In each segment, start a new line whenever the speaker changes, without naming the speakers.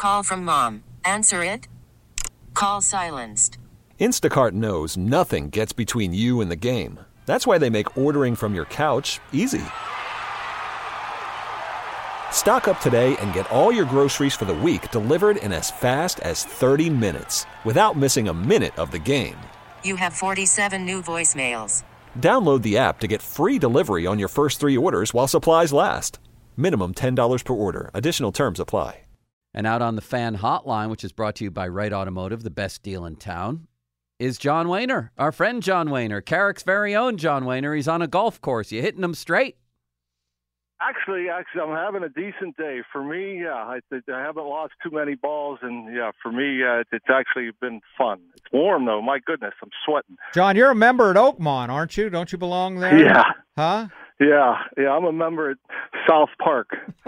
Call from mom. Answer it. Call silenced.
Instacart knows nothing gets between you and the game. That's why they make ordering from your couch easy. Stock up today and get all your groceries for the week delivered in as fast as 30 minutes without missing a minute of the game.
You have 47 new voicemails.
Download the app to get free delivery on your first 3 orders while supplies last. Minimum $10 per order. Additional terms apply.
And out on the fan hotline, which is brought to you by Wright Automotive, the best deal in town, is John Wehner, our friend John Wehner, Carrick's very own John Wehner. He's on a golf course. You hitting them straight?
Actually, I'm having a decent day. For me, yeah, I haven't lost too many balls, and yeah, for me, it's actually been fun. It's warm though. My goodness, I'm sweating.
John, you're a member at Oakmont, aren't you? Don't you belong there?
Yeah.
Huh?
Yeah, I'm a member at South Park.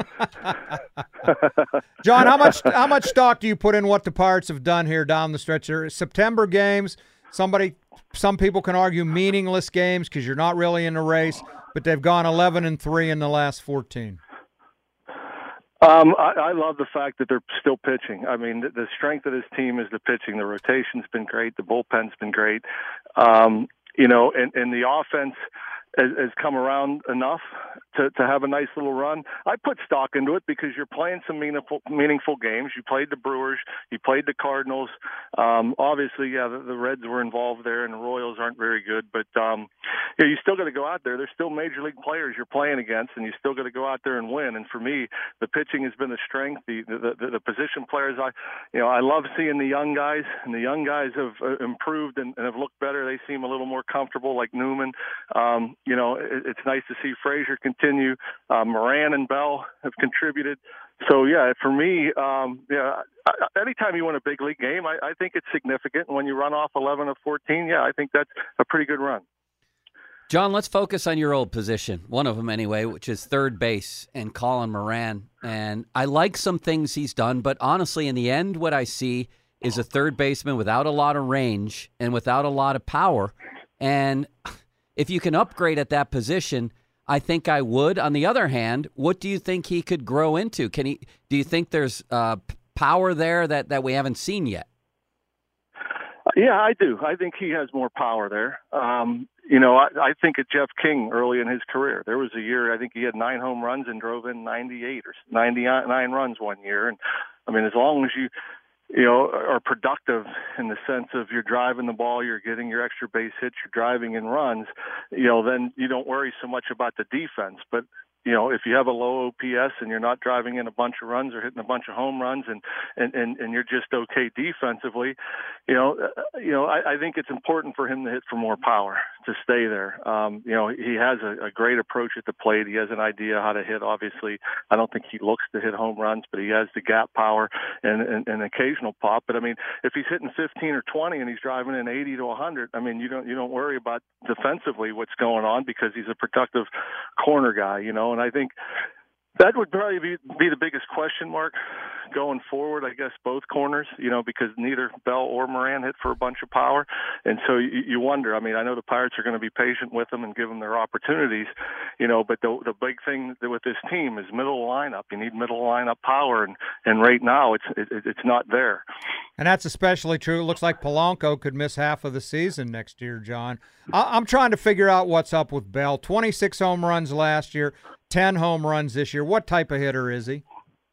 John, how much stock do you put in what the Pirates have done here down the stretch? There September games. Some people can argue meaningless games because you're not really in the race, but they've gone 11-3 in the last 14.
I love the fact that they're still pitching. I mean, the strength of this team is the pitching. The rotation's been great. The bullpen's been great. And the offense has come around enough to have a nice little run. I put stock into it because you're playing some meaningful games. You played the Brewers, you played the Cardinals. Obviously, yeah, the Reds were involved there, and the Royals aren't very good. But you still got to go out there. There's still major league players you're playing against, and you still got to go out there and win. And for me, the pitching has been the strength. The position players, I love seeing the young guys, and the young guys have improved and have looked better. They seem a little more comfortable, like Newman. It's nice to see Frazier continue. Moran and Bell have contributed. So, yeah, for me, anytime you win a big league game, I think it's significant. And when you run off 11 of 14, yeah, I think that's a pretty good run.
John, let's focus on your old position, one of them anyway, which is third base, and Colin Moran. And I like some things he's done, but honestly, in the end, what I see is a third baseman without a lot of range and without a lot of power. And if you can upgrade at that position, I think I would. On the other hand, what do you think he could grow into? Do you think there's power there that we haven't seen yet?
Yeah, I do. I think he has more power there. I think of Jeff King early in his career. There was a year, I think he had 9 home runs and drove in 98 or 99 runs one year. And I mean, as long as you are productive in the sense of you're driving the ball, you're getting your extra base hits, you're driving in runs, then you don't worry so much about the defense. But if you have a low OPS and you're not driving in a bunch of runs or hitting a bunch of home runs and you're just okay defensively, I think it's important for him to hit for more power, to stay there. He has a great approach at the plate. He has an idea how to hit, obviously. I don't think he looks to hit home runs, but he has the gap power and an occasional pop. But, I mean, if he's hitting 15 or 20 and he's driving in 80 to 100, I mean, you don't worry about defensively what's going on because he's a productive corner guy, and I think that would probably be the biggest question mark going forward, I guess, both corners, because neither Bell or Moran hit for a bunch of power. And so you wonder, I mean, I know the Pirates are going to be patient with them and give them their opportunities, but the big thing with this team is middle lineup. You need middle lineup power, and right now it's not there.
And that's especially true. It looks like Polanco could miss half of the season next year, John. I'm trying to figure out what's up with Bell. 26 home runs last year, 10 home runs this year. What type of hitter is he?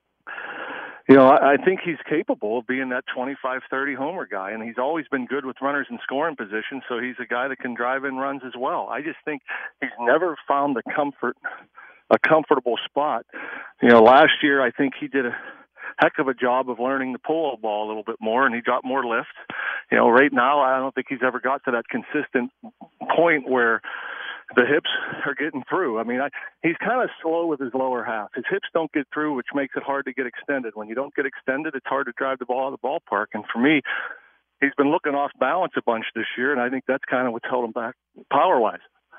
I think he's capable of being that 25-30 homer guy, and he's always been good with runners in scoring position, so he's a guy that can drive in runs as well. I just think he's never found a comfortable spot. Last year I think he did a heck of a job of learning to pull the ball a little bit more, and he got more lift. Right now I don't think he's ever got to that consistent point where the hips are getting through. I mean, he's kind of slow with his lower half. His hips don't get through, which makes it hard to get extended. When you don't get extended, it's hard to drive the ball out of the ballpark. And for me, he's been looking off balance a bunch this year, and I think that's kind of what's held him back power-wise.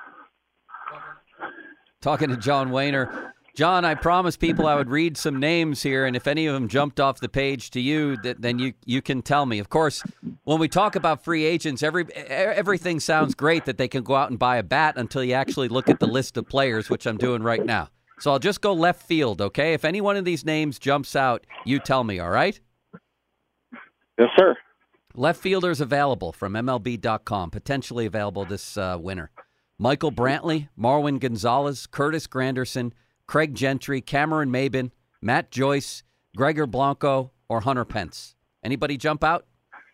Talking to John Wehner. John, I promised people I would read some names here, and if any of them jumped off the page to you, then you can tell me. Of course, when we talk about free agents, everything sounds great that they can go out and buy a bat until you actually look at the list of players, which I'm doing right now. So I'll just go left field, okay? If any one of these names jumps out, you tell me, all right?
Yes, sir.
Left fielders available from MLB.com, potentially available this winter. Michael Brantley, Marwin Gonzalez, Curtis Granderson, Craig Gentry, Cameron Maybin, Matt Joyce, Gregor Blanco, or Hunter Pence. Anybody jump out?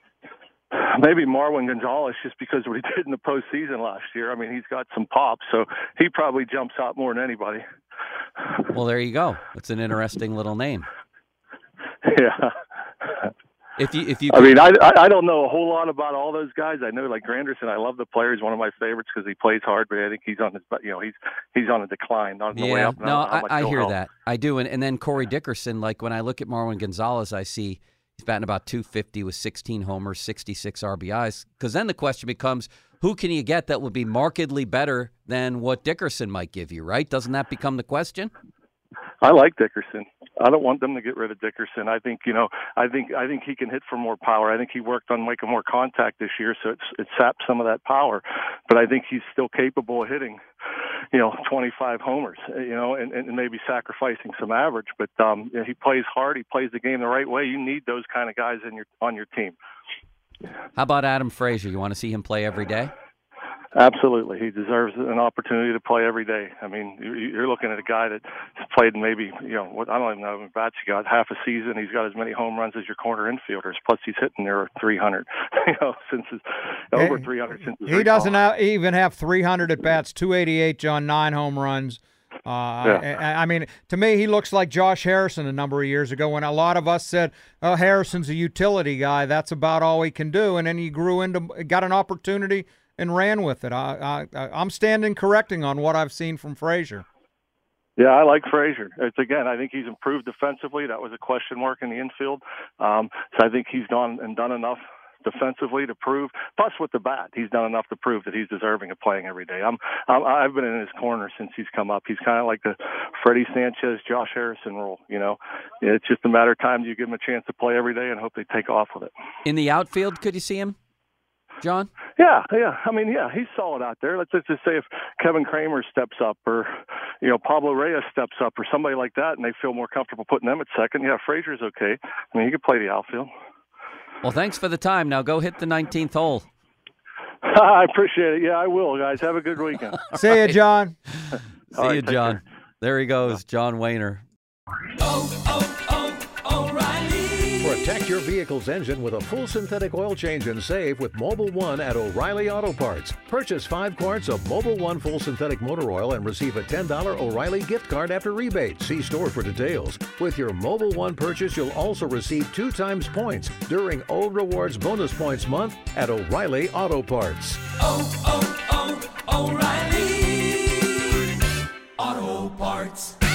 Maybe Marwin Gonzalez, just because of what he did in the postseason last year. I mean, he's got some pop, so he probably jumps out more than anybody.
Well, there you go. It's an interesting little name.
Yeah.
If you,
I mean, I don't know a whole lot about all those guys. I know like Granderson. I love the player. He's one of my favorites because he plays hard. But I think he's on his, he's on a decline, not on the way up.
No, I hear that. I do. And then Corey Dickerson. Like when I look at Marwin Gonzalez, I see he's batting about 250 with 16 homers, 66 RBIs. Because then the question becomes, who can you get that would be markedly better than what Dickerson might give you? Right? Doesn't that become the question?
I like Dickerson. I don't want them to get rid of Dickerson. I think, I think he can hit for more power. I think he worked on making more contact this year, so it sapped some of that power. But I think he's still capable of hitting, 25 homers, and maybe sacrificing some average. But he plays hard. He plays the game the right way. You need those kind of guys on your team.
How about Adam Frazier? You want to see him play every day?
Absolutely. He deserves an opportunity to play every day. I mean, you're looking at a guy that played maybe, I don't even know how many bats he got, half a season. He's got as many home runs as your corner infielders. Plus, he's hitting near 300, since over 300 since his
He doesn't even have 300 at bats, 288, John, 9 home runs. I mean, to me, he looks like Josh Harrison a number of years ago when a lot of us said, oh, Harrison's a utility guy. That's about all he can do. And then he got an opportunity and ran with it. I'm standing correcting on what I've seen from Frazier.
Yeah, I like Frazier. I think he's improved defensively. That was a question mark in the infield. So I think he's gone and done enough defensively to prove. Plus, with the bat, he's done enough to prove that he's deserving of playing every day. I've been in his corner since he's come up. He's kind of like the Freddie Sanchez, Josh Harrison role. It's just a matter of time. You give him a chance to play every day and hope they take off with it.
In the outfield, could you see him, John?
Yeah. I mean, he's solid out there. Let's just say if Kevin Kramer steps up or, Pablo Reyes steps up or somebody like that and they feel more comfortable putting them at second, Frazier's okay. I mean, he could play the outfield.
Well, thanks for the time. Now go hit the 19th hole.
I appreciate it. Yeah, I will, guys. Have a good weekend.
See you, John.
See you, John. Care. There he goes, John Wehner.
Protect your vehicle's engine with a full synthetic oil change and save with Mobil 1 at O'Reilly Auto Parts. Purchase 5 quarts of Mobil 1 full synthetic motor oil and receive a $10 O'Reilly gift card after rebate. See store for details. With your Mobil 1 purchase, you'll also receive 2 times points during O Rewards Bonus Points Month at O'Reilly Auto Parts.
O'Reilly Auto Parts.